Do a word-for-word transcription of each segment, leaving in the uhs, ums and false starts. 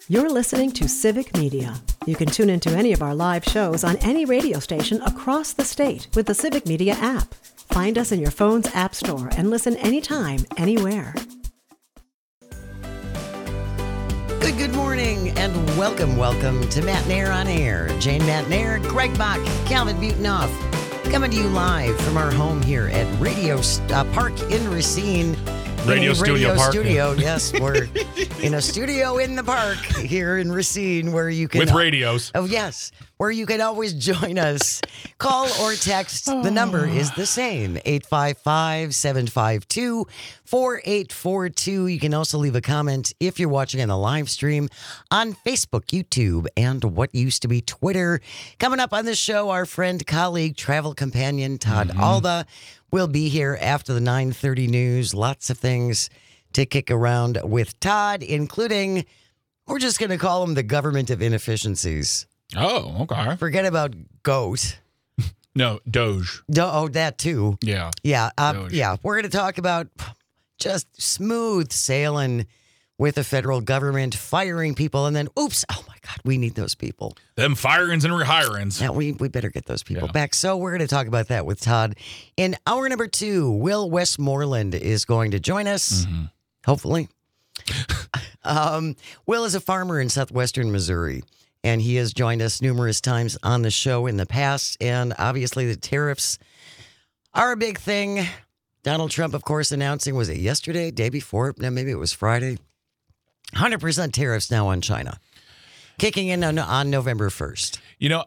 You're listening to Civic Media. You can tune into any of our live shows on any radio station across the state with the Civic Media app. Find us in your phone's app store and listen anytime, anywhere. Good, good morning and welcome, welcome to Matt Nair on Air. Jane Matt Nair, Greg Bach, Calvin Butonoff, coming to you live from our home here at Radio uh, Park in Racine. Radio Studio Radio Park. Studio, yes. We're in a studio in the park here in Racine where you can... With radios. Oh, yes. Where you can always join us. Call or text. The number is the same. eight five five, seven five two, four eight four two. You can also leave a comment if you're watching on the live stream on Facebook, YouTube, and what used to be Twitter. Coming up on this show, our friend, colleague, travel companion, Todd mm-hmm. Alba will be here after the nine thirty news. Lots of things to kick around with Todd, including, we're just going to call him the government of inefficiencies. Oh, okay. Forget about GOAT. No, Doge. Do- oh, that too. Yeah. Yeah. Uh, yeah. We're going to talk about just smooth sailing with the federal government, firing people, and then, oops, oh my God, we need those people. Them firings and rehirings. Yeah, we, we better get those people yeah. back. So we're going to talk about that with Todd. In hour number two, Will Westmoreland is going to join us, mm-hmm. hopefully. um, Will is a farmer in southwestern Missouri, and he has joined us numerous times on the show in the past, and obviously the tariffs are a big thing. Donald Trump, of course, announcing, was it yesterday, day before? No, maybe it was Friday. one hundred percent tariffs now on China, kicking in on, on November first. You know,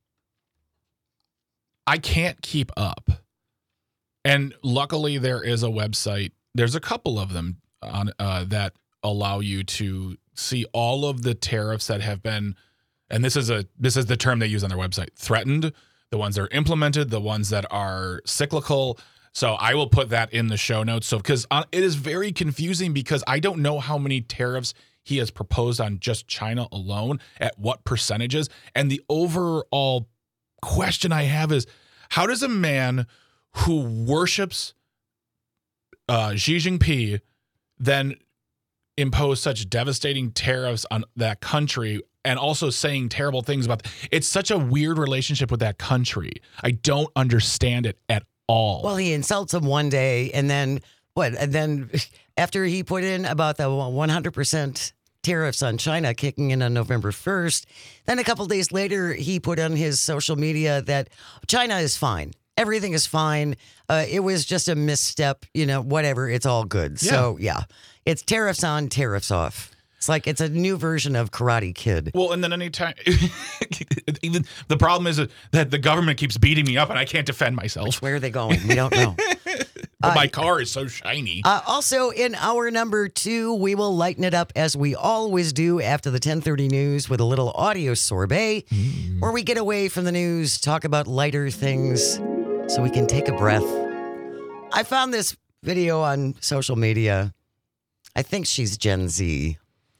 I can't keep up. And luckily, there is a website. There's a couple of them on uh, that allow you to see all of the tariffs that have been, and this is a this is the term they use on their website, threatened, the ones that are implemented, the ones that are cyclical. So I will put that in the show notes. So because it is very confusing because I don't know how many tariffs he has proposed on just China alone, at what percentages. And the overall question I have is, how does a man who worships uh, Xi Jinping then impose such devastating tariffs on that country and also saying terrible things about it? It's such a weird relationship with that country. I don't understand it at all. All. Well, he insults him one day, and then what? And then after he put in about the one hundred percent tariffs on China kicking in on November first, then a couple days later, he put on his social media that China is fine. Everything is fine. Uh, it was just a misstep, you know, whatever. It's all good. Yeah. So, yeah, it's tariffs on, tariffs off. It's like it's a new version of Karate Kid. Well, and then anytime, even the problem is that the government keeps beating me up and I can't defend myself. Which, where are they going? We don't know. But uh, my car is so shiny. Uh, also, in hour number two, we will lighten it up as we always do after the ten thirty news with a little audio sorbet, mm. where we get away from the news, talk about lighter things, so we can take a breath. I found this video on social media. I think she's Gen Z.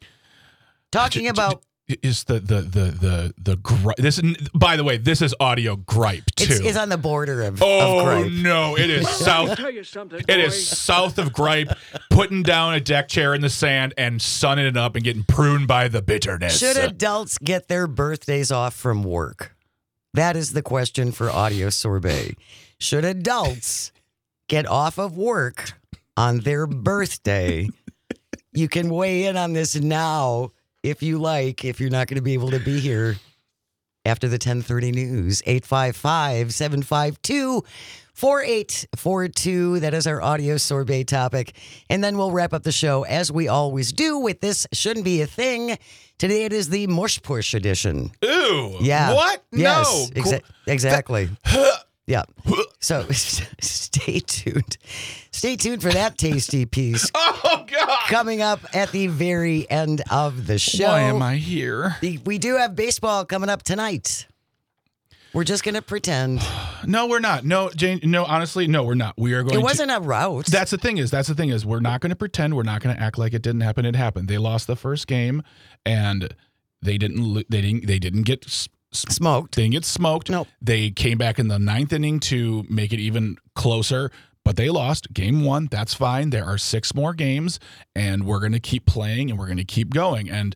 Talking about is the the the the the gripe. This, by the way, this is audio gripe too. It's, it's on the border of, oh, of gripe. No, it is south. Tell you something, it is south of gripe. Putting down a deck chair in the sand and sunning it up and getting pruned by the bitterness. Should adults get their birthdays off from work? That is the question for audio sorbet. Should adults get off of work on their birthday? You can weigh in on this now. If you like, if you're not going to be able to be here after the ten thirty news, eight five five, seven five two, four eight four two. That is our audio sorbet topic. And then we'll wrap up the show, as we always do, with This Shouldn't Be a Thing. Today it is the Mush Push edition. Ooh. Yeah. What? Yes, No. Exa- exactly. Yeah. So stay tuned. Stay tuned for that tasty piece. Oh, God. Coming up at the very end of the show. Why am I here? We do have baseball coming up tonight. We're just going to pretend. No, we're not. No, Jane, no, honestly, no, we're not. We are going to. It wasn't to, a rout. That's the thing is, that's the thing is, we're not going to pretend. We're not going to act like it didn't happen. It happened. They lost the first game, and they didn't, they didn't, they didn't get smoked. They didn't get smoked. Nope. They came back in the ninth inning to make it even closer, but they lost game one. That's fine. There are six more games, and we're going to keep playing, and we're going to keep going. And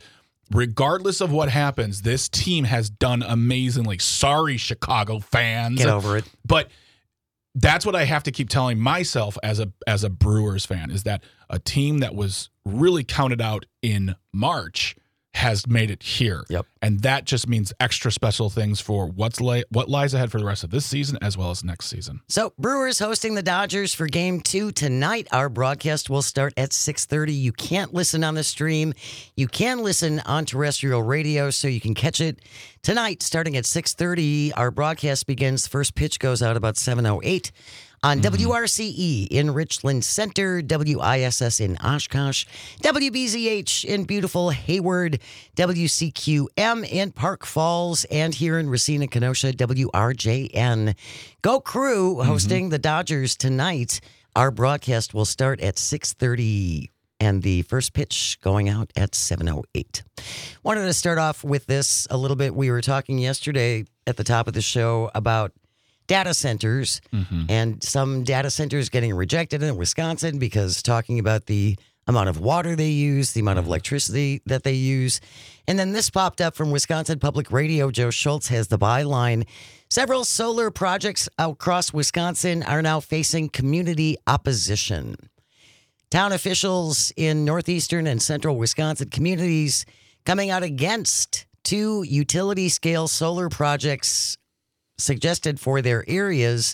regardless of what happens, this team has done amazingly. Sorry, Chicago fans. Get over it. But that's what I have to keep telling myself as a as a Brewers fan, is that a team that was really counted out in March has made it here. Yep. And that just means extra special things for what's li- what lies ahead for the rest of this season as well as next season. So, Brewers hosting the Dodgers for Game two tonight. Our broadcast will start at six thirty. You can't listen on the stream. You can listen on terrestrial radio, so you can catch it tonight starting at six thirty. Our broadcast begins. First pitch goes out about seven oh eight. On W R C E in Richland Center, W I S S in Oshkosh, W B Z H in beautiful Hayward, W C Q M in Park Falls, and here in Racine, Kenosha, W R J N. Go Crew hosting mm-hmm. the Dodgers tonight. Our broadcast will start at six thirty. And the first pitch going out at seven oh eight. Wanted to start off with this a little bit. We were talking yesterday at the top of the show about data centers mm-hmm. and some data centers getting rejected in Wisconsin because talking about the amount of water they use, the amount of electricity that they use. And then this popped up from Wisconsin Public Radio. Joe Schultz has the byline. Several solar projects across Wisconsin are now facing community opposition. Town officials in northeastern and central Wisconsin communities coming out against two utility-scale solar projects suggested for their areas.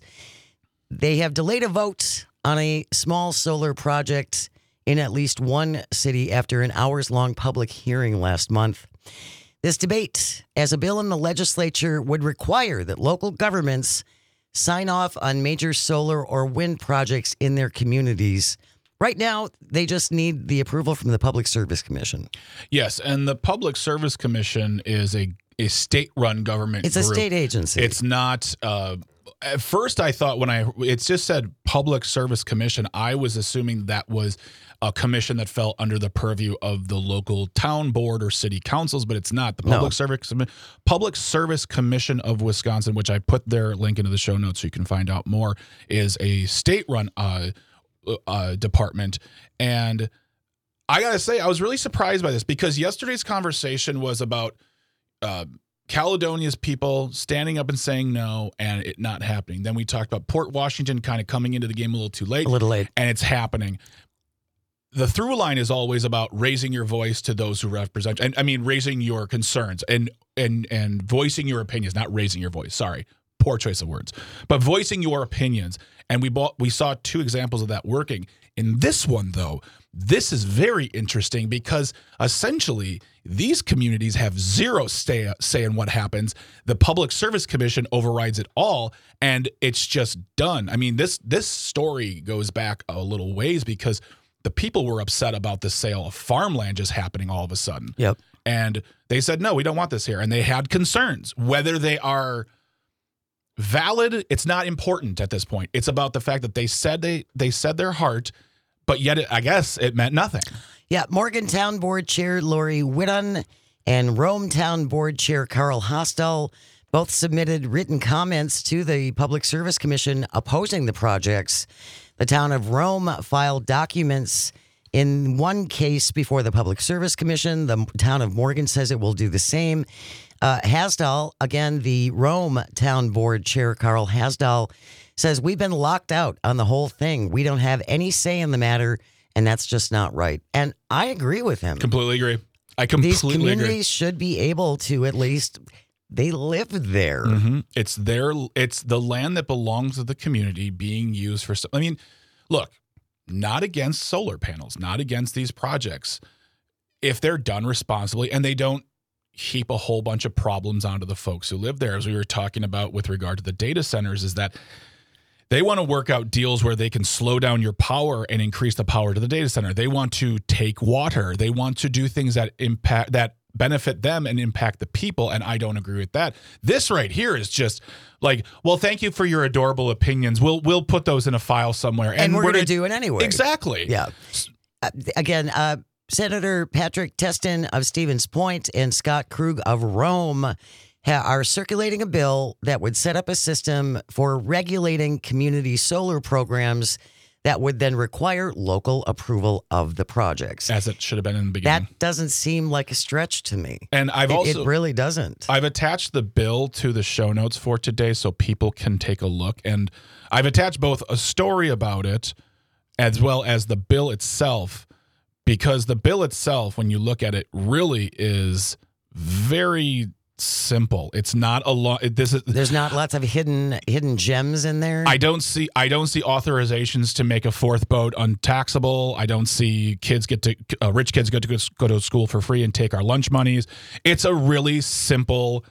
They have delayed a vote on a small solar project in at least one city after an hours-long public hearing last month. This debate, as a bill in the legislature, would require that local governments sign off on major solar or wind projects in their communities. Right now, they just need the approval from the Public Service Commission. Yes, and the Public Service Commission is a a state-run government It's group. a state agency. It's not. Uh, at first, I thought when I it just said Public Service Commission, I was assuming that was a commission that fell under the purview of the local town board or city councils, but it's not. The Public No. Service Public Service Commission of Wisconsin, which I put their link into the show notes so you can find out more, is a state-run uh, uh, department. And I gotta say, I was really surprised by this because yesterday's conversation was about Uh, Caledonia's people standing up and saying no and it not happening. Then we talked about Port Washington kind of coming into the game a little too late. A little late. And it's happening. The through line is always about raising your voice to those who represent, and I mean raising your concerns and and and voicing your opinions, not raising your voice. Sorry, poor choice of words. But voicing your opinions. And we bought, we saw two examples of that working. In this one, though, this is very interesting because essentially these communities have zero say, say in what happens. The Public Service Commission overrides it all, and it's just done. I mean, this this story goes back a little ways because the people were upset about the sale of farmland just happening all of a sudden. Yep. And they said, no, we don't want this here. And they had concerns. Whether they are valid, it's not important at this point. It's about the fact that they said they they said their heart, but yet it, I guess it meant nothing. Yeah, Morgantown Board Chair Lori Whiddon and Rome Town Board Chair Carl Hostel both submitted written comments to the Public Service Commission opposing the projects. The town of Rome filed documents in one case before the Public Service Commission. The town of Morgan says it will do the same. Uh, Hasdall, again, the Rome Town Board Chair Carl Hasdall, says we've been locked out on the whole thing. We don't have any say in the matter, and that's just not right. And I agree with him. Completely agree. I completely These communities agree. should be able to at least, they live there. Mm-hmm. It's their, it's the land that belongs to the community being used for. I mean, look, not against solar panels, not against these projects, if they're done responsibly and they don't heap a whole bunch of problems onto the folks who live there. As we were talking about with regard to the data centers, is that they want to work out deals where they can slow down your power and increase the power to the data center. They want to take water. They want to do things that impact, that benefit them and impact the people. And I don't agree with that. This right here is just like, well, thank you for your adorable opinions. We'll we'll put those in a file somewhere, And, and, we're, we're going to gonna- do it anyway. Exactly. Yeah. Uh, again, uh, Senator Patrick Testin of Stevens Point and Scott Krug of Rome ha- are circulating a bill that would set up a system for regulating community solar programs that would then require local approval of the projects. As it should have been in the beginning. That doesn't seem like a stretch to me. And I've It, also it really doesn't. I've attached the bill to the show notes for today so people can take a look. And I've attached both a story about it as well as the bill itself, because the bill itself, when you look at it, really is very simple. It's not a lot. This is There's not lots of hidden hidden gems in there. I don't see I don't see authorizations to make a fourth boat untaxable. I don't see kids get to uh, rich kids get to go to school for free and take our lunch monies. It's a really simple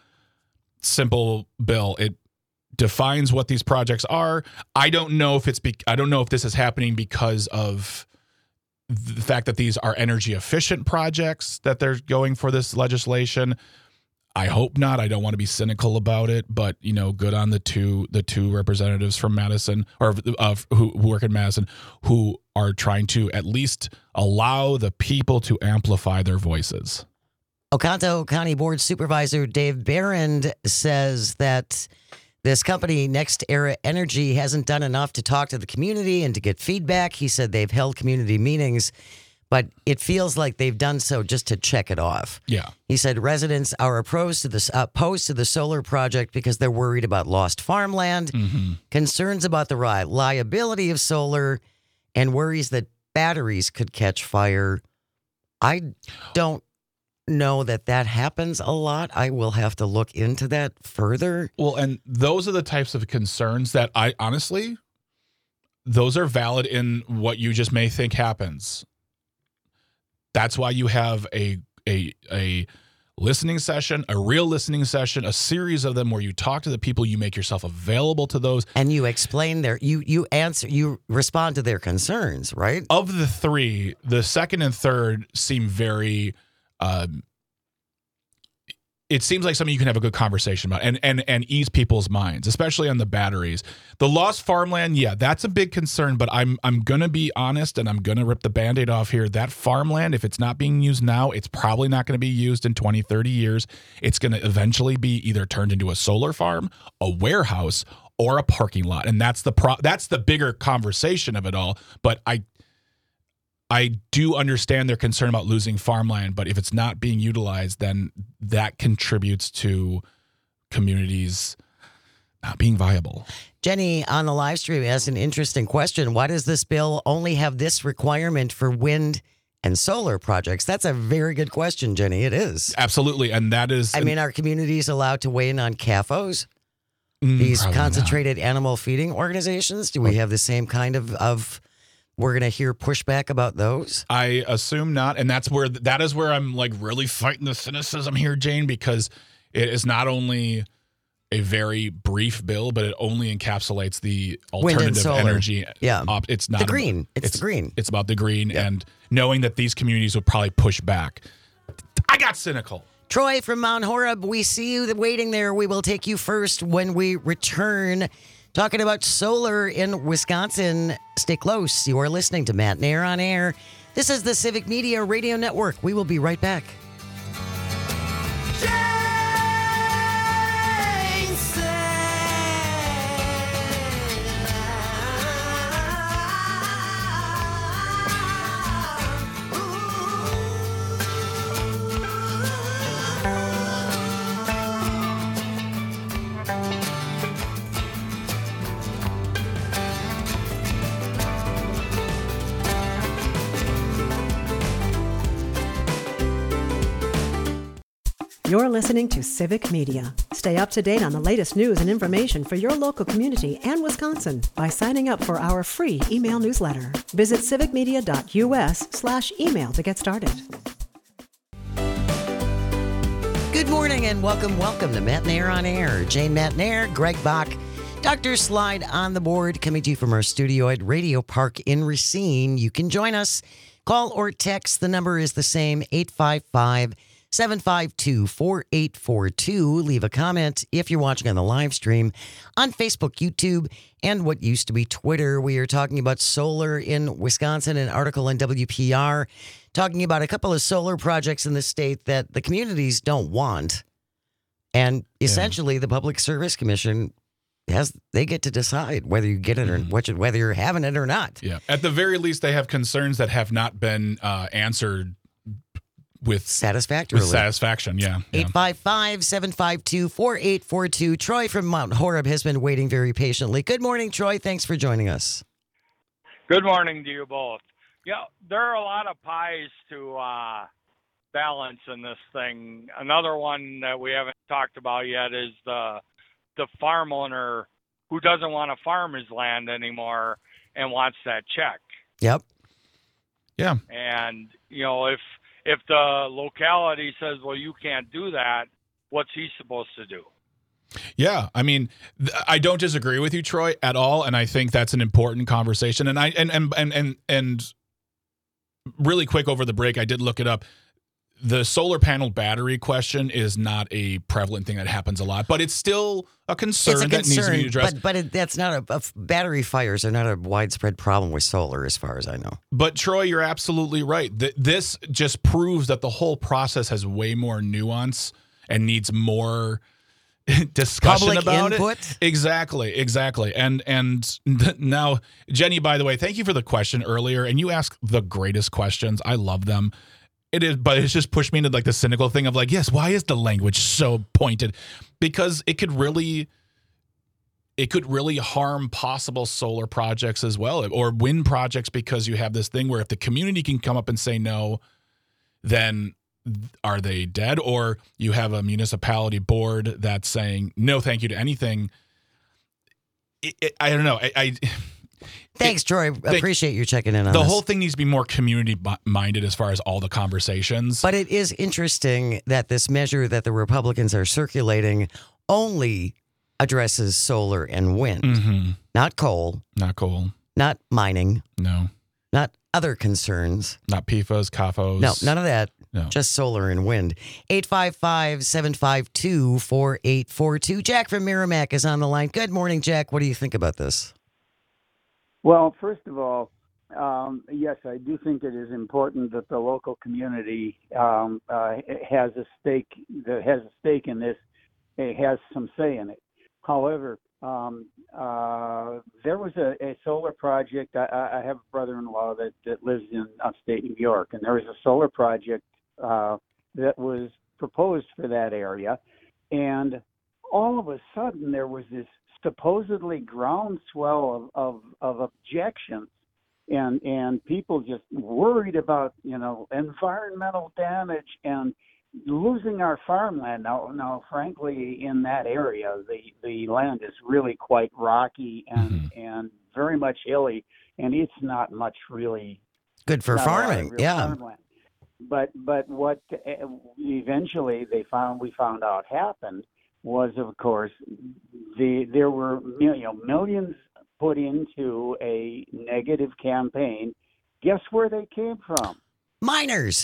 simple bill. It defines what these projects are. I don't know if it's be, I don't know if this is happening because of the fact that these are energy efficient projects that they're going for this legislation. I hope not. I don't want to be cynical about it, but you know, good on the two the two representatives from Madison or uh, who, who work in Madison who are trying to at least allow the people to amplify their voices. Oconto County Board Supervisor Dave Barron says that this company, Next Era Energy, hasn't done enough to talk to the community and to get feedback. He said they've held community meetings, but it feels like they've done so just to check it off. Yeah. He said residents are opposed to the, uh, opposed to the solar project because they're worried about lost farmland, Mm-hmm. concerns about the reliability of solar, and worries that batteries could catch fire. I don't know that that happens a lot. I will have to look into that further. Well, and those are the types of concerns that I honestly, those are valid in what you just may think happens. That's why you have a a a listening session, a real listening session, a series of them where you talk to the people, you make yourself available to those. And you explain their, you you answer, you respond to their concerns, right? Of the three, the second and third seem very, um, it seems like something you can have a good conversation about and, and, and ease people's minds, especially on the batteries. The lost farmland, yeah, that's a big concern, but I'm I'm going to be honest and I'm going to rip the Band-Aid off here. That farmland, if it's not being used now, it's probably not going to be used in twenty, thirty years. It's going to eventually be either turned into a solar farm, a warehouse, or a parking lot. And that's the pro- that's the bigger conversation of it all. But I I do understand their concern about losing farmland, but if it's not being utilized, then that contributes to communities not being viable. Jenny on the live stream has an interesting question. Why does this bill only have this requirement for wind and solar projects? That's a very good question, Jenny. It is. Absolutely. And that is... I mean, are communities allowed to weigh in on C A F Os? Mm, These probably concentrated animal feeding organizations? Do we have the same kind of... of we're going to hear pushback about those? I assume not. And that's where, that is where I'm like really fighting the cynicism here, Jane, because it is not only a very brief bill, but it only encapsulates the alternative solar. energy. Yeah. Op- it's not The about- green. It's the green. It's about the green Yeah. and knowing that these communities will probably push back. I got cynical. Troy from Mount Horeb, we see you waiting there. We will take you first when we return. Talking about solar in Wisconsin. Stay close. You are listening to Matt Nair on Air. This is the Civic Media Radio Network. We will be right back. You're listening to Civic Media. Stay up to date on the latest news and information for your local community and Wisconsin by signing up for our free email newsletter. Visit civicmedia.us slash email to get started. Good morning and welcome, welcome to Matt Nair on Air. Jane Matt Nair, Greg Bach, Doctor Slide on the board, coming to you from our studio at Radio Park in Racine. You can join us. Call or text. The number is the same, eight five five, seven five two, four eight four two. Leave a comment if you're watching on the live stream on Facebook, YouTube, and what used to be Twitter. We are talking about solar in Wisconsin, an article in W P R talking about a couple of solar projects in the state that the communities don't want. And essentially, the Public Service Commission has they get to decide whether you get it or what you, whether you're having it or not. Yeah. At the very least, they have concerns that have not been uh, answered with Satisfactorily. with satisfaction. Yeah. eight five five, seven five two, four eight four two. Troy from Mount Horeb has been waiting very patiently. Good morning, Troy. Thanks for joining us. Good morning to you both. Yeah, there are a lot of pies to uh, balance in this thing. Another one that we haven't talked about yet is the the farm owner who doesn't want to farm his land anymore and wants that check. Yep. Yeah. And, you know, if if the locality says, well, you can't do that, what's he supposed to do? Yeah, I mean, th- I don't disagree with you, Troy, at all, and I think that's an important conversation. And I and and and and, and really quick over the break, I did look it up. The solar panel battery question is not a prevalent thing that happens a lot, but it's still a concern, It's a that needs to concern, be addressed. but but it, that's not a, a battery fires are not a widespread problem with solar, as far as I know. But Troy, you're absolutely right. Th- this just proves that the whole process has way more nuance and needs more discussion Public about input? it. Exactly, exactly. And and now, Jenny, by the way, thank you for the question earlier. And you ask the greatest questions. I love them. It is, but it's just pushed me into like the cynical thing of like, yes, why is the language so pointed? Because it could really, it could really harm possible solar projects as well, or wind projects, because you have this thing where if the community can come up and say no, then are they dead? Or you have a municipality board that's saying no, thank you to anything. It, it, I don't know. I. I Thanks, it, Troy. Appreciate you checking in on the this. whole thing needs to be more community-minded as far as all the conversations. But it is interesting that this measure that the Republicans are circulating only addresses solar and wind, mm-hmm. not coal, Not coal. not mining, No. not other concerns. Not P F A S, C A F Os. No, none of that. No. Just solar and wind. eight five five, seven five two, four eight four two. Jack from Merrimack is on the line. Good morning, Jack. What do you think about this? Well, first of all, um, yes, I do think it is important that the local community um, uh, has a stake that has a stake in this, it has some say in it. However, um, uh, there was a, a solar project. I, I have a brother-in-law that, that lives in upstate New York, and there was a solar project uh, that was proposed for that area, and all of a sudden there was this supposedly groundswell of, of, of objections, and and people just worried about, you know, environmental damage and losing our farmland. Now, now, frankly, in that area, the, the land is really quite rocky and mm-hmm. and very much hilly, and it's not much really good for farming. Yeah. Farmland. But but what eventually they found we found out happened was, of course, the there were you know millions put into a negative campaign. Guess where they came from? Miners.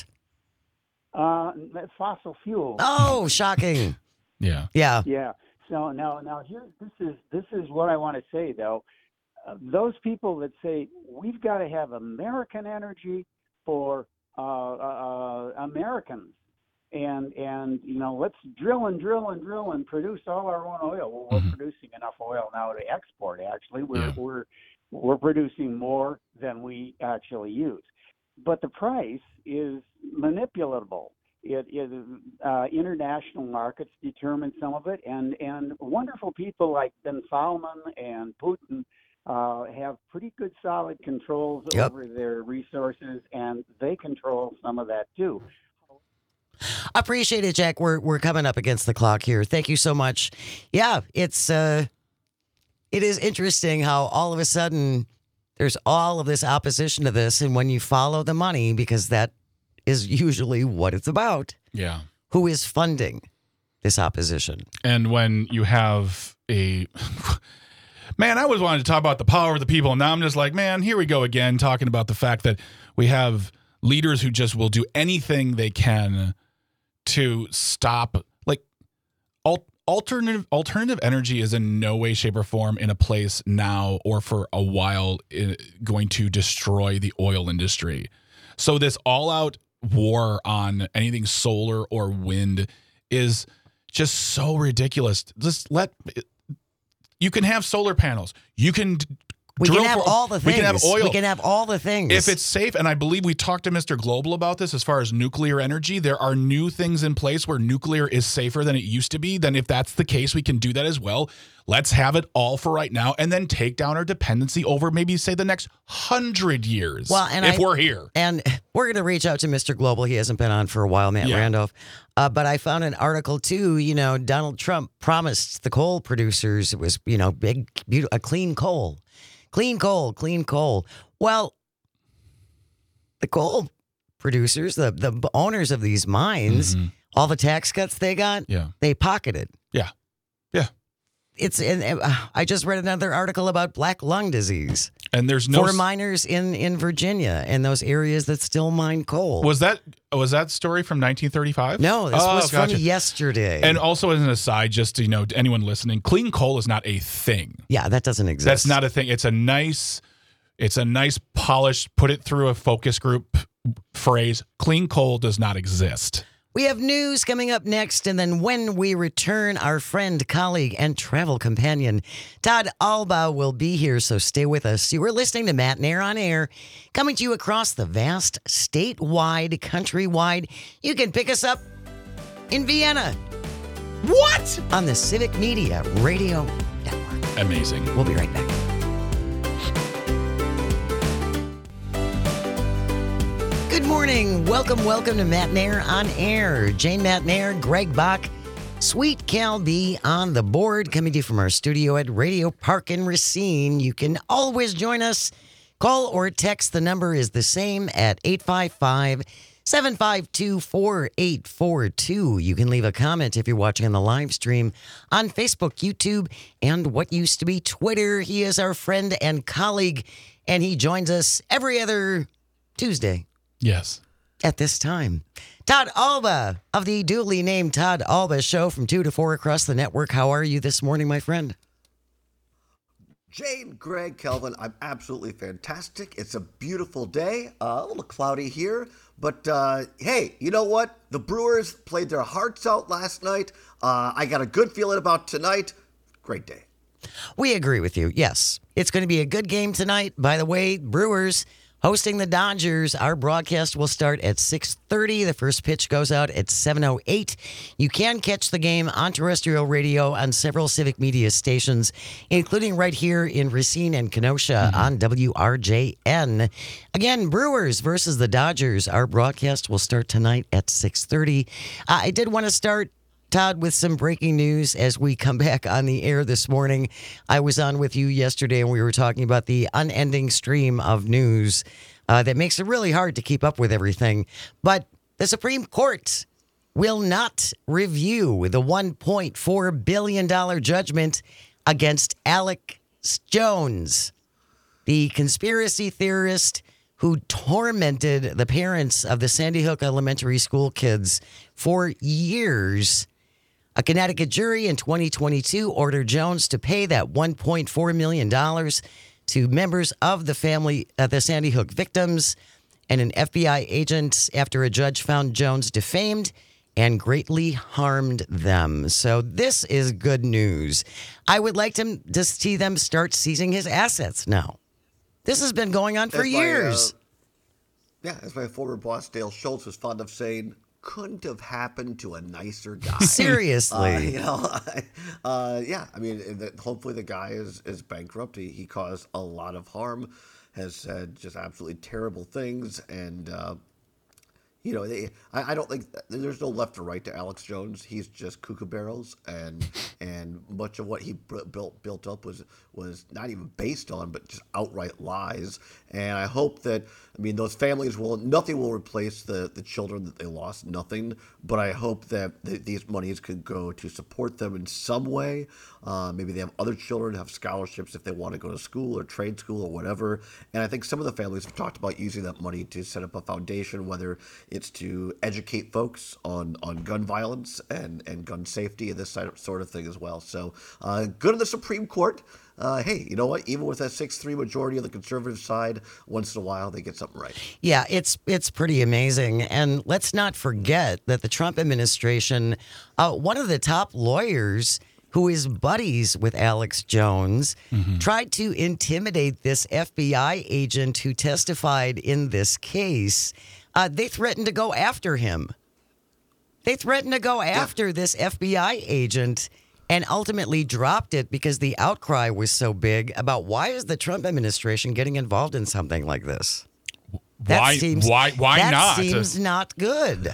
Uh, fossil fuel. Oh, shocking. Yeah. Yeah. Yeah. So now now here this is this is what I want to say though. Uh, those people that say we've got to have American energy for uh, uh, Americans. And, and you know, let's drill and drill and drill and produce all our own oil. Well, we're mm-hmm. producing enough oil now to export, actually. We're, yeah. we're, we're producing more than we actually use. But the price is manipulable. It is uh, international markets determine some of it. And, and wonderful people like Ben Salman and Putin uh, have pretty good solid controls yep. over their resources, and they control some of that too. Appreciate it, Jack. We're we're coming up against the clock here. Thank you so much. Yeah, it's uh, it is interesting how all of a sudden there's all of this opposition to this, and when you follow the money, because that is usually what it's about. Yeah. Who is funding this opposition? And when you have a man, I always wanted to talk about the power of the people, and now I'm just like, man, here we go again, talking about the fact that we have leaders who just will do anything they can to stop, like, al- alternative alternative energy is in no way, shape, or form in a place now or for a while uh, going to destroy the oil industry. So this all-out war on anything solar or wind is just so ridiculous. Just let You can have solar panels. You can We drill can have for, all the things. We can have oil. We can have all the things. If it's safe, and I believe we talked to Mister Global about this as far as nuclear energy, there are new things in place where nuclear is safer than it used to be. Then if that's the case, we can do that as well. Let's have it all for right now and then take down our dependency over maybe, say, the next hundred years well, and if I, we're here. And we're going to reach out to Mister Global. He hasn't been on for a while, Matt Yeah. Randolph. Uh, but I found an article, too. You know, Donald Trump promised the coal producers it was, you know, big, beautiful, a clean coal. Clean coal, clean coal. Well, the coal producers, the, the owners of these mines, Mm-hmm. all the tax cuts they got, Yeah. they pocketed. Yeah. Yeah. It's and uh, I just read another article about black lung disease And there's no for miners in, in Virginia and those areas that still mine coal. Was that was that story from nineteen thirty-five? no, this Oh, was gotcha. from yesterday. And also as an aside, just to, you know, to anyone listening, clean coal is not a thing. yeah, that doesn't exist. That's not a thing. It's a nice, it's a nice polished, put it through a focus group phrase. Clean coal does not exist. We have news coming up next, and then when we return, our friend, colleague, and travel companion, Todd Alba, will be here, so stay with us. You are listening to Matt Nair on Air, coming to you across the vast, statewide, countrywide. You can pick us up in Vienna. What? On the Civic Media Radio Network. Amazing. We'll be right back. Good morning. Welcome, welcome to Matt Nair on Air. Jane Matt Nair, Greg Bach, Sweet Cal B on the board, coming to you from our studio at Radio Park in Racine. You can always join us. Call or text. The number is the same at eight five five, seven five two, four eight four two. You can leave a comment if you're watching on the live stream on Facebook, YouTube, and what used to be Twitter. He is our friend and colleague, and he joins us every other Tuesday Yes. at this time. Todd Alba of the duly named Todd Alba Show from two to four across the network. How are you this morning, my friend? Jane, Greg, Kelvin, I'm absolutely fantastic. It's a beautiful day, uh, a little cloudy here, but uh, hey, you know what? The Brewers played their hearts out last night. Uh, I got a good feeling about tonight. Great day. We agree with you. Yes, it's going to be a good game tonight. By the way, Brewers hosting the Dodgers. Our broadcast will start at six thirty. The first pitch goes out at seven oh eight. You can catch the game on terrestrial radio on several Civic Media stations, including right here in Racine and Kenosha mm-hmm. on W R J N. Again, Brewers versus the Dodgers. Our broadcast will start tonight at six thirty. Uh, I did want to start, Todd, with some breaking news as we come back on the air this morning. I was on with you yesterday and we were talking about the unending stream of news uh, that makes it really hard to keep up with everything. But the Supreme Court will not review the one point four billion dollars judgment against Alex Jones, the conspiracy theorist who tormented the parents of the Sandy Hook Elementary School kids for years. A Connecticut jury in twenty twenty-two ordered Jones to pay that one point four million dollars to members of the family of the Sandy Hook victims and an F B I agent after a judge found Jones defamed and greatly harmed them. So this is good news. I would like to, to see them start seizing his assets now. This has been going on for As years. My, uh, yeah, as my former boss, Dale Schultz, was fond of saying, couldn't have happened to a nicer guy. Seriously. Uh, you know, uh, yeah, I mean, the, hopefully the guy is, is bankrupt. He, he caused a lot of harm, has said just absolutely terrible things. And, uh, you know, they, I, I don't think there's no left or right to Alex Jones. He's just cuckoo barrels, and and much of what he built built up was was not even based on, but just outright lies. And I hope that, I mean, those families will, nothing will replace the, the children that they lost, nothing. But I hope that th- these monies could go to support them in some way. Uh, maybe they have other children, have scholarships if they want to go to school or trade school or whatever. And I think some of the families have talked about using that money to set up a foundation, whether it's to educate folks on, on gun violence and, and gun safety and this sort of thing as well. So uh, good on the Supreme Court. Uh, hey, you know what? Even with that six three majority on the conservative side, once in a while they get something right. Yeah, it's it's pretty amazing. And let's not forget that the Trump administration, uh, one of the top lawyers who is buddies with Alex Jones, mm-hmm. tried to intimidate this F B I agent who testified in this case. Uh, they threatened to go after him. They threatened to go after yeah. this F B I agent and ultimately dropped it because the outcry was so big about why is the Trump administration getting involved in something like this? That why? Seems, why? Why that not? That seems not good.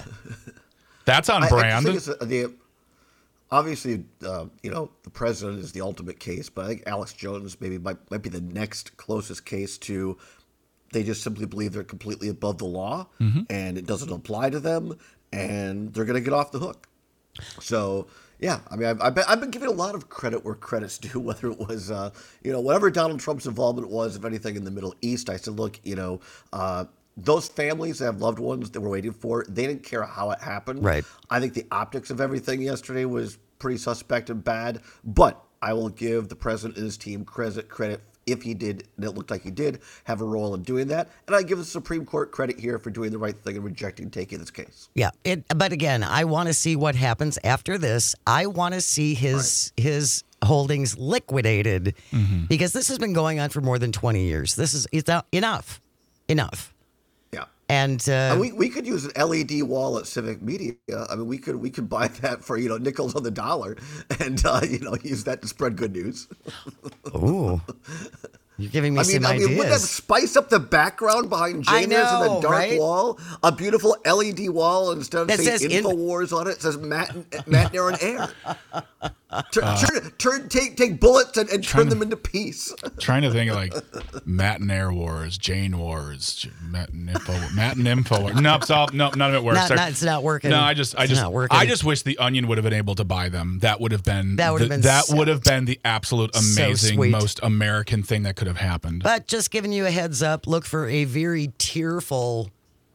That's on I, brand. I think it's the, obviously, uh, you know, the president is the ultimate case, but I think Alex Jones maybe might, might be the next closest case to they just simply believe they're completely above the law mm-hmm. and it doesn't apply to them and they're going to get off the hook. So, yeah, I mean, I've, I've, been, I've been giving a lot of credit where credit's due, whether it was, uh, you know, whatever Donald Trump's involvement was, if anything, in the Middle East. I said, look, you know, uh, those families that have loved ones that were waiting for, they didn't care how it happened. Right. I think the optics of everything yesterday was pretty suspect and bad, but I will give the president and his team credit, credit if he did, and it looked like he did, have a role in doing that. And I give the Supreme Court credit here for doing the right thing and rejecting taking this case. Yeah, it, but again, I want to see what happens after this. I want to see his right. his holdings liquidated mm-hmm. because this has been going on for more than twenty years. This is it's enough. Enough. Yeah. And, uh, and we we could use an L E D wall at Civic Media. I mean, we could we could buy that for, you know, nickels on the dollar and, uh, you know, use that to spread good news. Ooh. You're giving me I mean, some I mean, ideas. wouldn't that spice up the background behind I Janers know, and the dark right? wall? A beautiful L E D wall, instead of That saying says in- InfoWars on it, it says Matt, Matt Air and Air. Turn, uh, turn, turn, take, take bullets and, and turn to, them into peace. Trying to think of like Matt and Air Wars, Jane Wars, Matt and Info, Matt and Info Wars. Nope, it's all, nope, none of it works. Not, not, it's not working. No, I just, I it's just, not working. I just wish the Onion would have been able to buy them. That would have been, that would have the, been, that so, would have been the absolute amazing, so most American thing that could have happened. But just giving you a heads up, look for a very tearful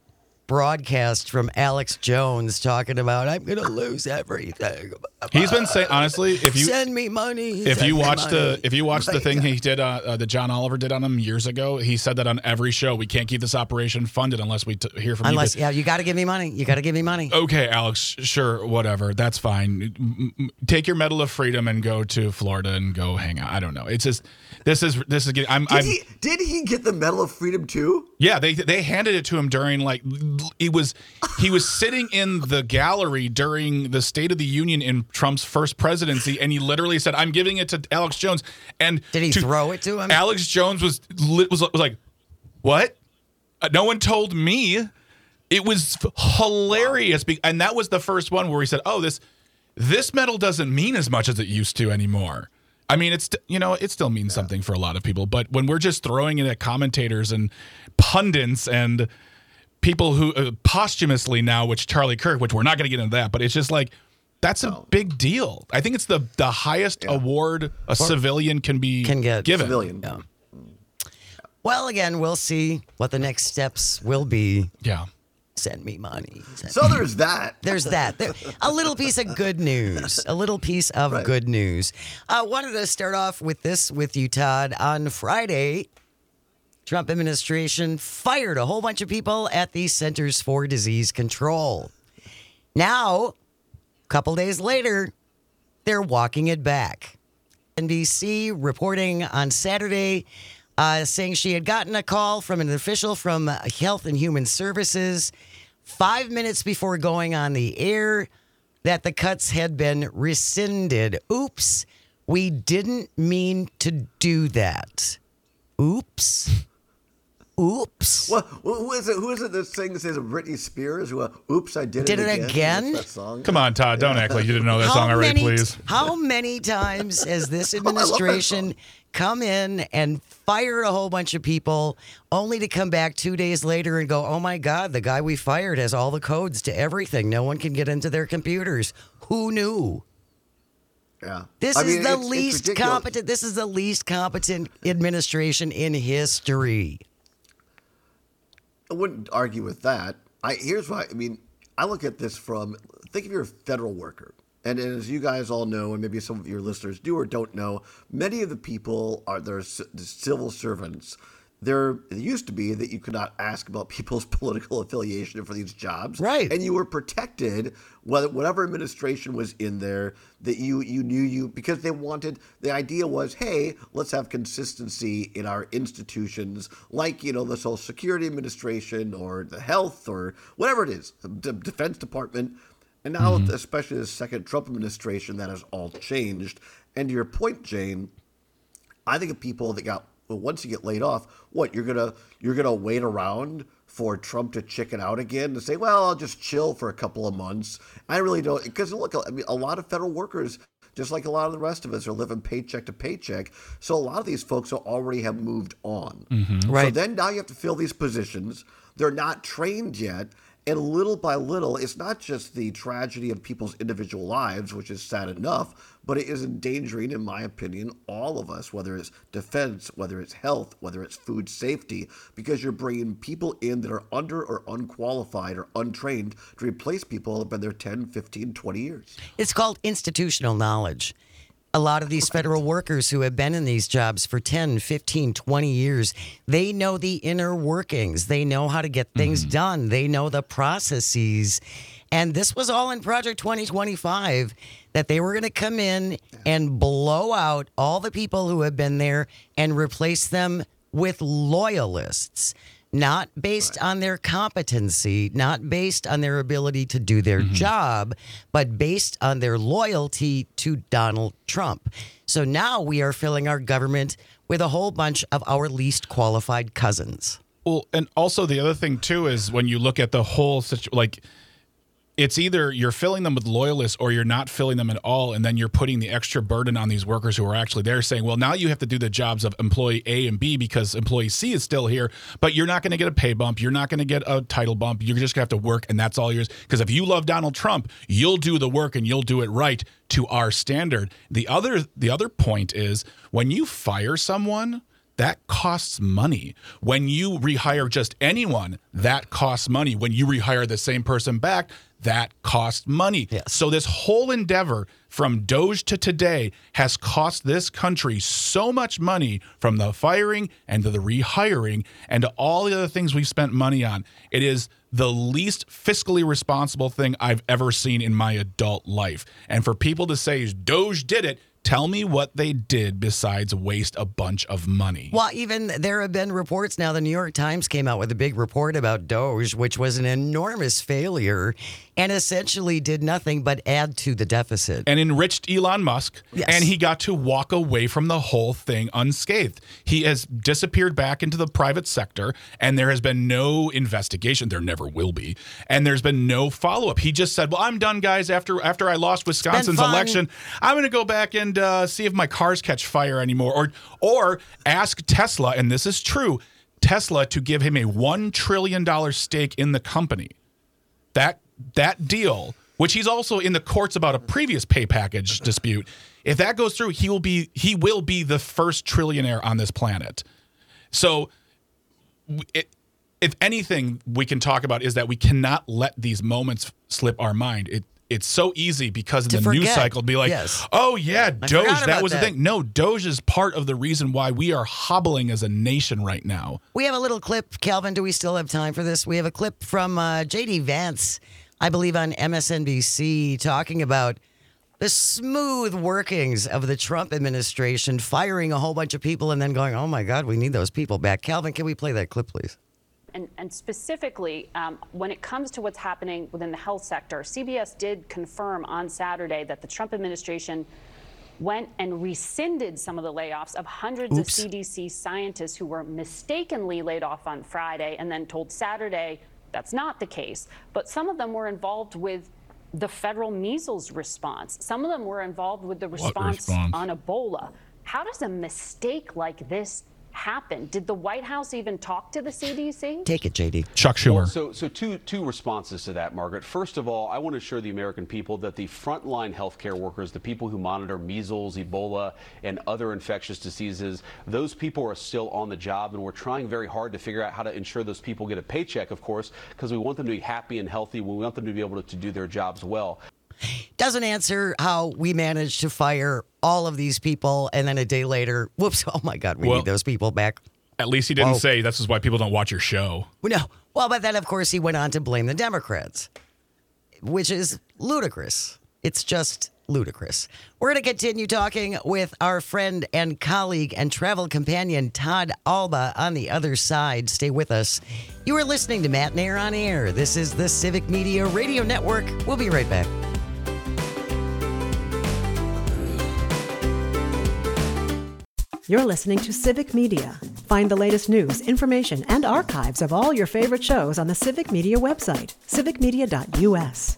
broadcast from Alex Jones talking about I'm going to lose everything. He's been saying, honestly, if you send me money, if you watch the money. if you watch the thing he did uh, uh, that John Oliver did on him years ago, he said that on every show we can't keep this operation funded unless we t- hear from unless you. yeah, you got to give me money. You got to give me money. Okay, Alex, sure, whatever, that's fine. Take your Medal of Freedom and go to Florida and go hang out. I don't know. It's just this is this is getting. I'm. Did I'm, he did he get the Medal of Freedom too? Yeah, they they handed it to him during like it was. He was sitting in the gallery during the State of the Union in Trump's first presidency, and he literally said, "I'm giving it to Alex Jones." And did he throw it to him? Alex Jones was was was like, "What? Uh, no one told me." It was hilarious, and that was the first one where he said, "Oh, this this medal doesn't mean as much as it used to anymore." I mean, it's you know, it still means yeah. something for a lot of people, but when we're just throwing it at commentators and pundits and people who uh, posthumously now, which Charlie Kirk, which we're not going to get into that, but it's just like that's no. a big deal. I think it's the the highest yeah. award a or civilian can be can get given. Civilian. Yeah. Well, again, we'll see what the next steps will be. Yeah. Send me money. Send so me. there's that. There's that. There, a little piece of good news. A little piece of right. good news. I wanted to start off with this with you, Todd. On Friday, Trump administration fired a whole bunch of people at the Centers for Disease Control. Now, a couple days later, they're walking it back. N B C reporting on Saturday, uh, saying she had gotten a call from an official from Health and Human Services five minutes before going on the air that the cuts had been rescinded. Oops, we didn't mean to do that. Oops. Oops. Well, who is it? Who is it that sings? Is it Britney Spears? Who? Uh, Oops, I did, did it again. Did it again? That song? Come on, Todd. Don't yeah. act like you didn't know that how song already, many, please. How many times has this administration come in and fire a whole bunch of people only to come back two days later and go, oh, my God, the guy we fired has all the codes to everything. No one can get into their computers. Who knew? Yeah. This I is mean, the it's, least it's competent. This is the least competent administration in history. I wouldn't argue with that. I here's why. I mean, I look at this from think if you're a federal worker, and, and as you guys all know, and maybe some of your listeners do or don't know, many of the people are their civil servants There it used to be that you could not ask about people's political affiliation for these jobs. Right. And you were protected, whether whatever administration was in there, that you, you knew you, because they wanted, the idea was, hey, let's have consistency in our institutions, like, you know, the Social Security Administration or the health or whatever it is, the Defense Department. And now, mm-hmm. especially the second Trump administration, that has all changed. And to your point, Jane, I think of people that got, well, once you get laid off, what you're gonna you're gonna wait around for Trump to chicken out again to say, well, I'll just chill for a couple of months. I really don't, because look, I mean, a lot of federal workers, just like a lot of the rest of us, are living paycheck to paycheck. So a lot of these folks already have moved on. Mm-hmm. Right. So then now you have to fill these positions. They're not trained yet. And little by little, it's not just the tragedy of people's individual lives, which is sad enough, but it is endangering, in my opinion, all of us, whether it's defense, whether it's health, whether it's food safety, because you're bringing people in that are under or unqualified or untrained to replace people that have been there ten, fifteen, twenty years. It's called institutional knowledge. A lot of these federal workers who have been in these jobs for ten, fifteen, twenty years, they know the inner workings. They know how to get things mm-hmm. done. They know the processes. And this was all in Project twenty twenty-five, that they were going to come in and blow out all the people who have been there and replace them with loyalists. Not based right. on their competency, not based on their ability to do their mm-hmm. job, but based on their loyalty to Donald Trump. So now we are filling our government with a whole bunch of our least qualified cousins. Well, and also the other thing, too, is when you look at the whole situation, like, it's either you're filling them with loyalists or you're not filling them at all, and then you're putting the extra burden on these workers who are actually there, saying, well, now you have to do the jobs of employee A and B because employee C is still here, but you're not going to get a pay bump. You're not going to get a title bump. You're just going to have to work, and that's all yours. Because if you love Donald Trump, you'll do the work and you'll do it right to our standard. The other, the other point is when you fire someone, that costs money. When you rehire just anyone, that costs money. When you rehire the same person back, that costs money. Yes. So this whole endeavor from Doge to today has cost this country so much money, from the firing and to the rehiring and to all the other things we've spent money on. It is the least fiscally responsible thing I've ever seen in my adult life. And for people to say Doge did it, tell me what they did besides waste a bunch of money. Well, even there have been reports now. The New York Times came out with a big report about Doge, which was an enormous failure and essentially did nothing but add to the deficit. And enriched Elon Musk, yes. and he got to walk away from the whole thing unscathed. He has disappeared back into the private sector, and there has been no investigation. There never will be. And there's been no follow-up. He just said, well, I'm done, guys. After after I lost Wisconsin's election, I'm going to go back and uh, see if my cars catch fire anymore. Or, or ask Tesla, and this is true, Tesla to give him a one trillion dollars stake in the company. That That deal, which he's also in the courts about a previous pay package dispute, if that goes through, he will be he will be the first trillionaire on this planet. So, it, if anything we can talk about is that we cannot let these moments slip our mind. It it's so easy because of To the forget. news cycle to be like, Yes. oh yeah, Doge, forgot that about was that. the thing. No, Doge is part of the reason why we are hobbling as a nation right now. We have a little clip. Calvin, do we still have time for this? We have a clip from uh, J D Vance, I believe on M S N B C, talking about the smooth workings of the Trump administration, firing a whole bunch of people and then going, oh my God, we need those people back. Calvin, can we play that clip, please? And, and specifically, um, when it comes to what's happening within the health sector, C B S did confirm on Saturday that the Trump administration went and rescinded some of the layoffs of hundreds Oops. of C D C scientists who were mistakenly laid off on Friday and then told Saturday that's not the case. But some of them were involved with the federal measles response. Some of them were involved with the response, response? on Ebola. How does a mistake like this happen? Did the White House even talk to the C D C? Take it, J D. Chuck Schumer. Well, so, so two two responses to that, Margaret. First of all, I want to assure the American people that the frontline healthcare workers, the people who monitor measles, Ebola, and other infectious diseases, those people are still on the job, and we're trying very hard to figure out how to ensure those people get a paycheck, of course, because we want them to be happy and healthy. We want them to be able to do their jobs well. Doesn't answer how we managed to fire all of these people and then a day later, whoops, oh my God, we Well, need those people back. At least he didn't Whoa. say this is why people don't watch your show. Well, no. Well, but then, of course, he went on to blame the Democrats, which is ludicrous. It's just ludicrous. We're going to continue talking with our friend and colleague and travel companion, Todd Alba, on the other side. Stay with us. You are listening to Matt and Air on Air. This is the Civic Media Radio Network. We'll be right back. You're listening to Civic Media. Find the latest news, information, and archives of all your favorite shows on the Civic Media website, civic media dot u s.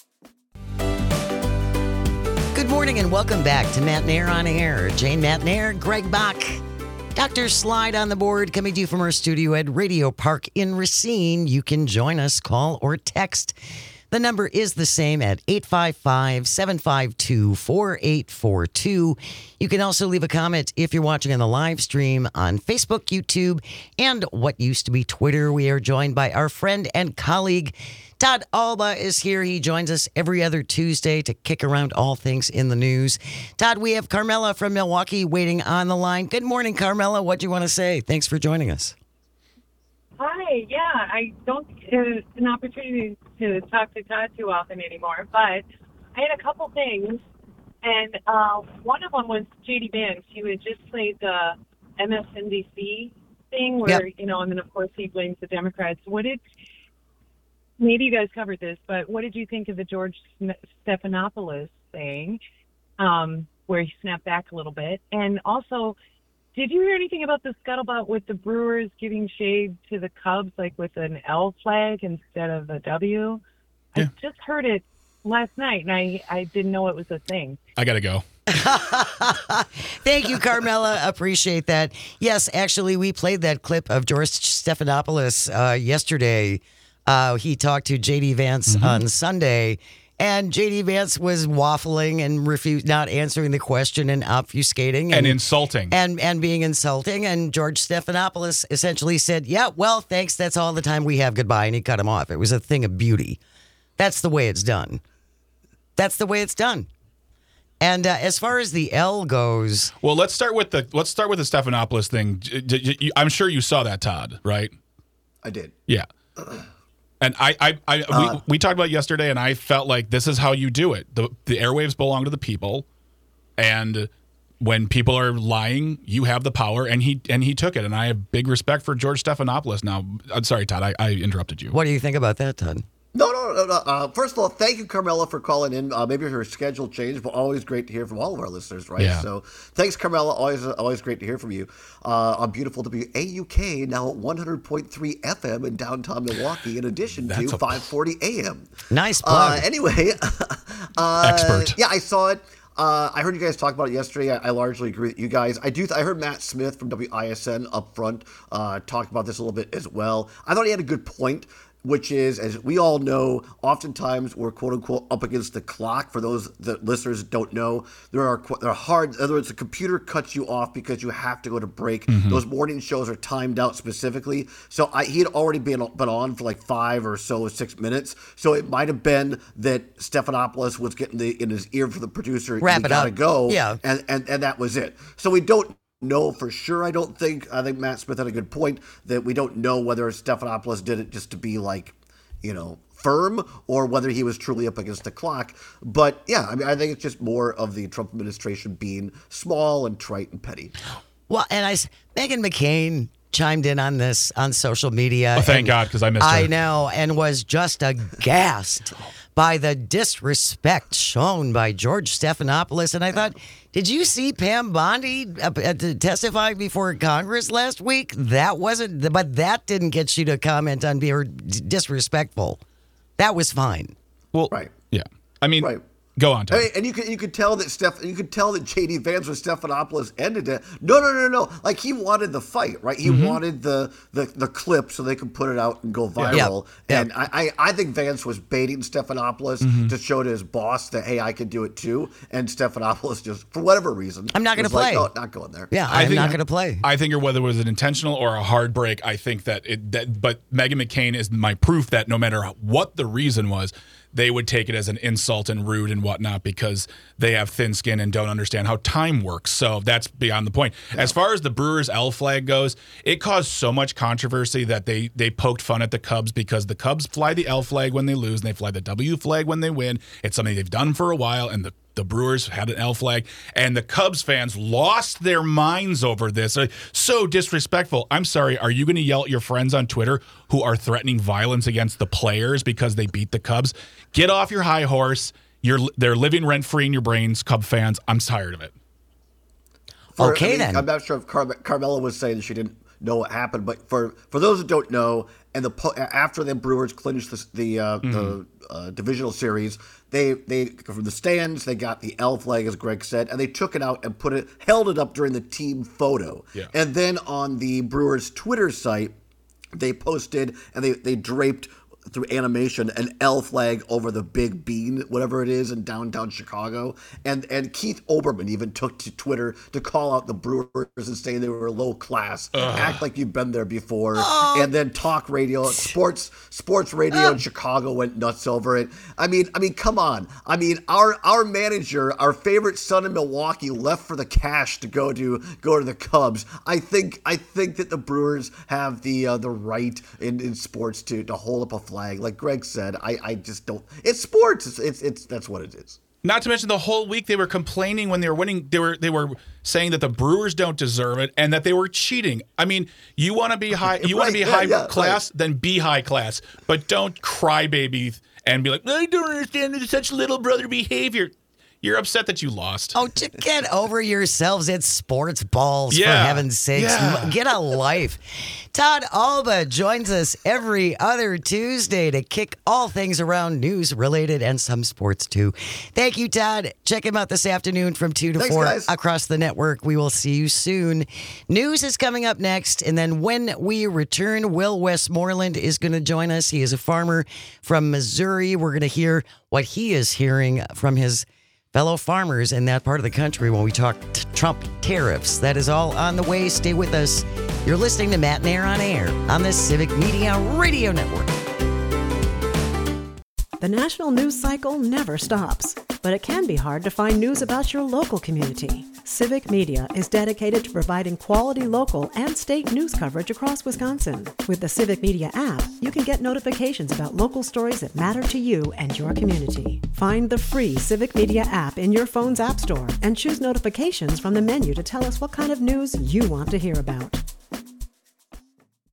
Good morning and welcome back to Matt and Air on Air. Jane Matt and Air, Greg Bach, Doctor Slide on the board, coming to you from our studio at Radio Park in Racine. You can join us, call or text. The number is the same at eight five five, seven five two, four eight four two. You can also leave a comment if you're watching on the live stream on Facebook, YouTube, and what used to be Twitter. We are joined by our friend and colleague, Todd Alba is here. He joins us every other Tuesday to kick around all things in the news. Todd, we have Carmela from Milwaukee waiting on the line. Good morning, Carmela. What do you want to say? Thanks for joining us. Hi, yeah, I don't get an opportunity to talk to Todd too often anymore, but I had a couple things, and uh, one of them was J D Vance. He had just played the M S N B C thing where, Yep. you know, and then of course he blames the Democrats. What did, maybe you guys covered this, but what did you think of the George Stephanopoulos thing, um, where he snapped back a little bit? And also, did you hear anything about the scuttlebutt with the Brewers giving shade to the Cubs, like with an L flag instead of a W? Yeah. I just heard it last night, and I, I didn't know it was a thing. I got to go. Thank you, Carmela. Appreciate that. Yes, actually, we played that clip of George Stephanopoulos uh, yesterday. Uh, he talked to J D Vance mm-hmm. on Sunday. And J D Vance was waffling and refused, not answering the question and obfuscating. And, And insulting. And, and being insulting. And George Stephanopoulos essentially said, yeah, well, thanks. That's all the time we have. Goodbye. And he cut him off. It was a thing of beauty. That's the way it's done. That's the way it's done. And uh, as far as the L goes. Well, let's start with the let's start with the Stephanopoulos thing. J- j- j- I'm sure you saw that, Todd, right? I did. Yeah. And I, I, I Uh, we, we talked about it yesterday, and I felt like this is how you do it. The the airwaves belong to the people, and when people are lying, you have the power. And he and he took it. And I have big respect for George Stephanopoulos. Now, I'm sorry, Todd, I, I interrupted you. What do you think about that, Todd? No, no, no, no. Uh, first of all, thank you, Carmela, for calling in. Uh, maybe her schedule changed, but always great to hear from all of our listeners, right? Yeah. So thanks, Carmela. Always, always great to hear from you. Uh, on beautiful W A U K, now at one hundred point three F M in downtown Milwaukee, in addition That's to a- five forty A M. Nice plug. Uh, anyway, uh, Expert. Yeah, I saw it. Uh, I heard you guys talk about it yesterday. I, I largely agree with you guys. I do. Th- I heard Matt Smith from W I S N up front uh, talk about this a little bit as well. I thought he had a good point, which is, as we all know, oftentimes we're quote unquote up against the clock. For those that listeners don't know, there are there are hard. In other words, the computer cuts you off because you have to go to break. Mm-hmm. Those morning shows are timed out specifically. So I, he had already been been on for like five or so six minutes. So it might have been that Stephanopoulos was getting the in his ear for the producer. Wrap you it gotta up. go. Yeah, and, and and that was it. So we don't know for sure. I don't think. I think Matt Smith had a good point that we don't know whether Stephanopoulos did it just to be like, you know, firm, or whether he was truly up against the clock. But yeah, I mean, I think it's just more of the Trump administration being small and trite and petty. Well, and I, Meghan McCain chimed in on this on social media. Oh, thank and God, because I missed her. I know, and was just aghast by the disrespect shown by George Stephanopoulos. And I thought, did you see Pam Bondi uh, uh, testify before Congress last week? That wasn't, but that didn't get you to comment on being disrespectful. That was fine. Well, Right. yeah. I mean, Right. go on, Todd. I mean, and you could you could tell that Steph you could tell that J D Vance with Stephanopoulos ended it. No, no, no, no. Like he wanted the fight, right? He Mm-hmm. wanted the, the the clip so they could put it out and go viral. Yeah. And I, I, I think Vance was baiting Stephanopoulos Mm-hmm. to show to his boss that, hey, I can do it too. And Stephanopoulos just, for whatever reason, I'm not gonna was like, play. oh, not going there. Yeah, I I'm think- not going to play. I think whether it was an intentional or a hard break, I think that it. That, but Meghan McCain is my proof that no matter what the reason was, they would take it as an insult and rude and whatnot because they have thin skin and don't understand how time works. So that's beyond the point. Yeah. As far as the Brewers L flag goes, it caused so much controversy that they they poked fun at the Cubs because the Cubs fly the L flag when they lose and they fly the W flag when they win. It's something they've done for a while, and the The Brewers had an L flag, and the Cubs fans lost their minds over this. So disrespectful. I'm sorry. Are you going to yell at your friends on Twitter who are threatening violence against the players because they beat the Cubs? Get off your high horse. You're they're living rent free in your brains, Cub fans. I'm tired of it. For, okay, I mean, then. I'm not sure if Car- Carmela was saying she didn't know what happened, but for, for those that don't know, and the after the Brewers clinched the the, uh, mm-hmm. the uh, divisional series, they they from the stands they got the L flag, as Greg said, and they took it out and put it held it up during the team photo. Yeah. And then on the Brewers Twitter site, they posted and they they draped through animation an L flag over the Big Bean, whatever it is, in downtown Chicago. And and Keith Olbermann even took to Twitter to call out the Brewers and say they were low class, Ugh. act like you've been there before. Oh. And then talk radio, sports sports radio oh. in Chicago went nuts over it. I mean, I mean, come on. I mean, our our manager, our favorite son in Milwaukee, left for the cash to go to go to the Cubs. I think I think that the Brewers have the uh, the right in, in sports to to hold up a flag. Like Greg said, I, I just don't. It's sports. It's, it's it's that's what it is. Not to mention the whole week they were complaining when they were winning. They were they were saying that the Brewers don't deserve it and that they were cheating. I mean, you want to be high, you right, want to be yeah, high yeah, class, right. then be high class, but don't crybaby and be like, I don't understand such little brother behavior. You're upset that you lost. Oh, to get over yourselves. It's sports balls, yeah. for heaven's sakes. Yeah. Get a life. Todd Alba joins us every other Tuesday to kick all things around news related and some sports too. Thank you, Todd. Check him out this afternoon from two to Thanks, four guys. across the network. We will see you soon. News is coming up next. And then when we return, Will Westmoreland is going to join us. He is a farmer from Missouri. We're going to hear what he is hearing from his fellow farmers in that part of the country when we talk t- Trump tariffs. That is all on the way. Stay with us. You're listening to Matt and Air on Air on the Civic Media Radio Network. The national news cycle never stops, but it can be hard to find news about your local community. Civic Media is dedicated to providing quality local and state news coverage across Wisconsin. With the Civic Media app, you can get notifications about local stories that matter to you and your community. Find the free Civic Media app in your phone's app store and choose notifications from the menu to tell us what kind of news you want to hear about.